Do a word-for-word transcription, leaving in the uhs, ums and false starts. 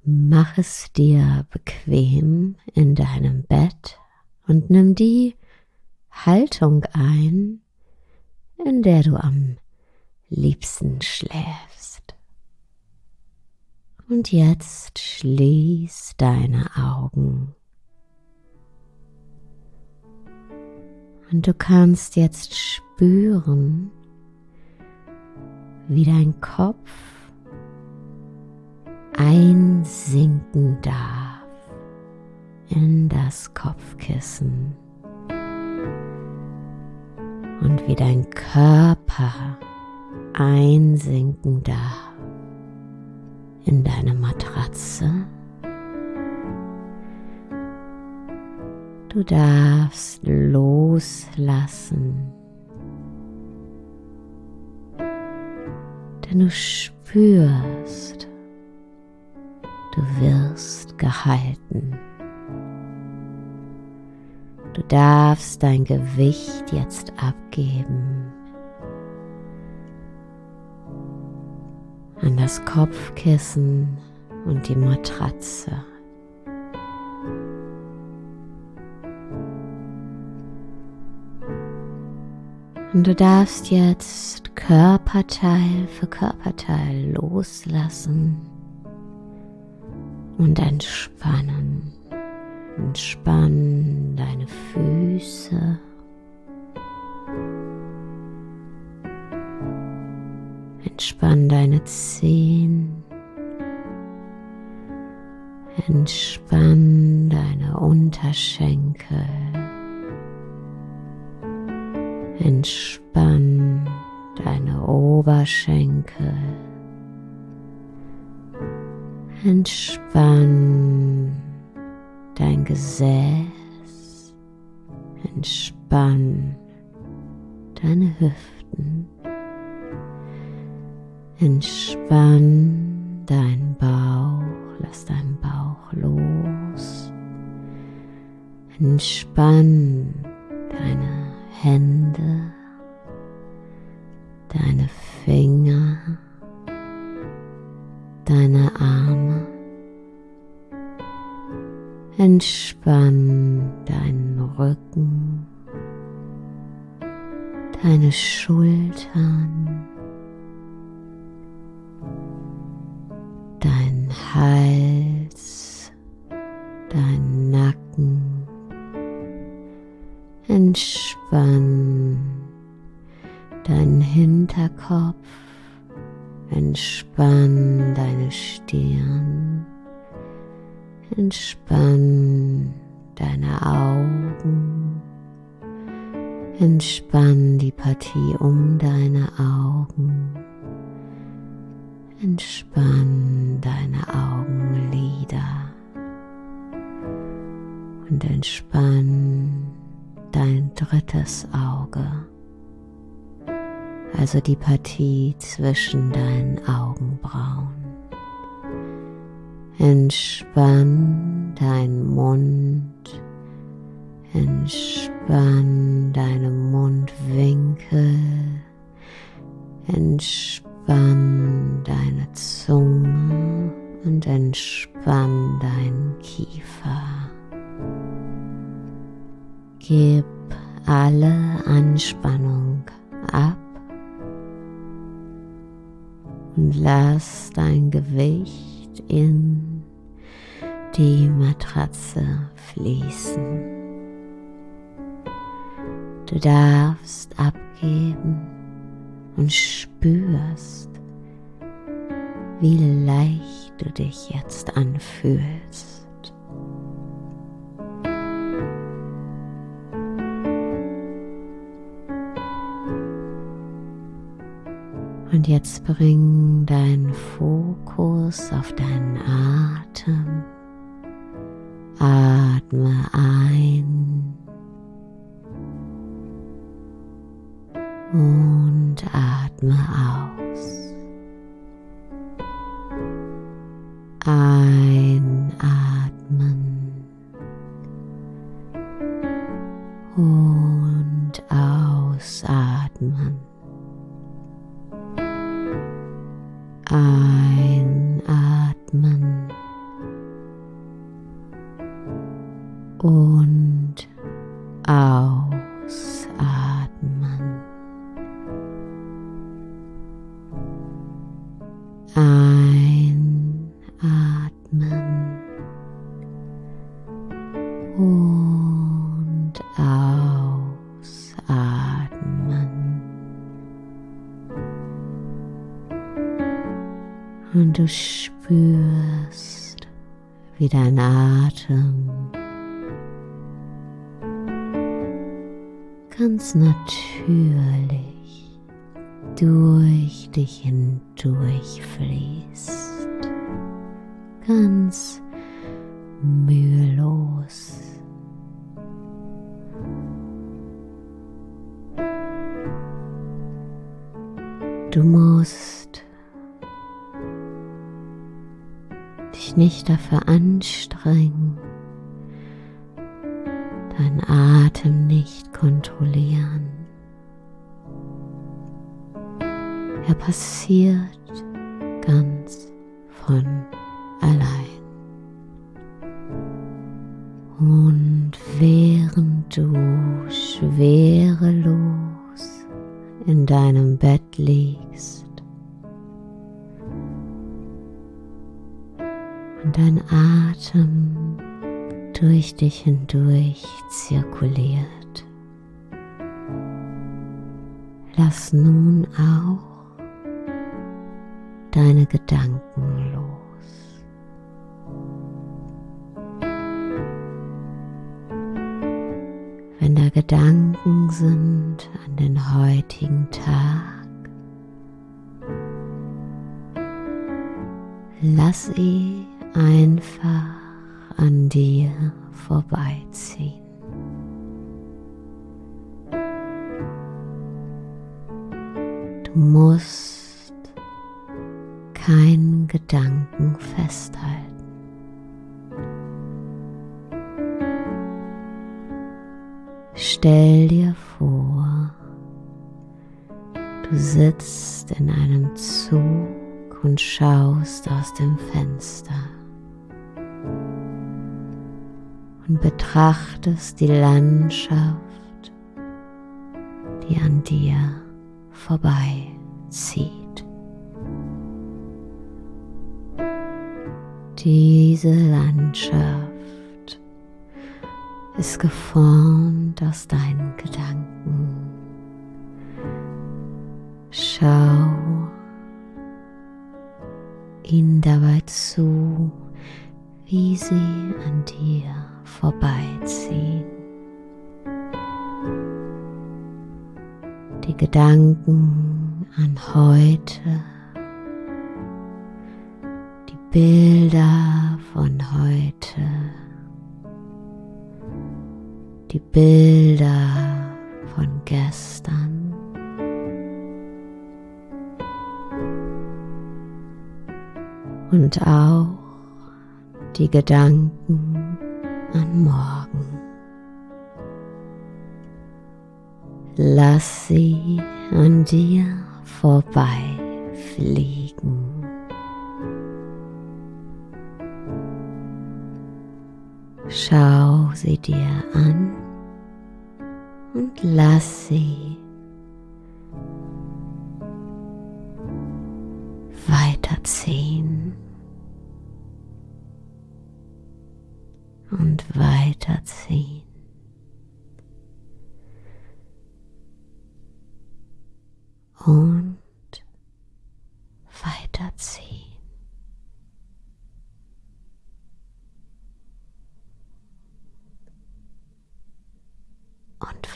Mach es dir bequem in deinem Bett und nimm die Haltung ein, in der du am liebsten schläfst. Und jetzt schließ deine Augen. Und du kannst jetzt spüren, wie dein Kopf einsinken darf in das Kopfkissen und wie dein Körper einsinken darf in deine Matratze. Du darfst loslassen, denn du spürst, du wirst gehalten. Du darfst dein Gewicht jetzt abgeben an das Kopfkissen und die Matratze. Und du darfst jetzt Körperteil für Körperteil loslassen und entspannen. Entspann deine Füße. Entspann deine Zehen. Entspann deine Unterschenkel. Entspann deine Oberschenkel. Entspann dein Gesäß, entspann deine Hüften, entspann deinen Bauch, lass deinen Bauch los, entspann deine Hände, deine Finger, deine Arme. Entspann deinen Rücken, deine Schultern, deinen Hals, deinen Nacken. Entspann deinen Hinterkopf, entspann deine Stirn. Entspann deine Augen, entspann die Partie um deine Augen, entspann deine Augenlider und entspann dein drittes Auge, also die Partie zwischen deinen Augenbrauen. Entspann deinen Mund, entspann deine Mundwinkel, entspann deine Zunge und entspann deinen Kiefer. Gib alle Anspannung ab und lass dein Gewicht in die Matratze fließen. Du darfst abgeben und spürst, wie leicht du dich jetzt anfühlst. Und jetzt bring deinen Fokus auf deinen Atem. Atme ein und atme aus. Einatmen und ausatmen. Einatmen und ausatmen. Einatmen und ausatmen. Und du spürst, wie dein Atem ganz natürlich durch dich hindurch fließt, ganz mühelos. Du musst dich nicht dafür anstrengen, deinen Atem nicht kontrollieren. Er passiert ganz von allein. Und während du schwerelos in deinem Bett liegst und dein Atem durch dich hindurch zirkuliert, lass nun auch deine Gedanken los. Wenn da Gedanken sind an den heutigen Tag, lass sie einfach an dir vorbeiziehen. Du musst keinen Gedanken festhalten. Stell dir vor, du sitzt in einem Zug und schaust aus dem Fenster und betrachtest die Landschaft, die an dir vorbeizieht. Diese Landschaft ist geformt aus deinen Gedanken. Schau ihnen dabei zu, wie sie an dir vorbeiziehen. Die Gedanken an heute, die Bilder von heute, die Bilder von gestern, und auch die Gedanken an morgen. Lass sie an dir vorbeifliegen. Schau sie dir an und lass sie weiterziehen und weiterziehen. Und weiterziehen. Und